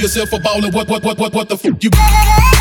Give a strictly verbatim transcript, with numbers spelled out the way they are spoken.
yourself a baller. What, what, what, what, what the fuck you?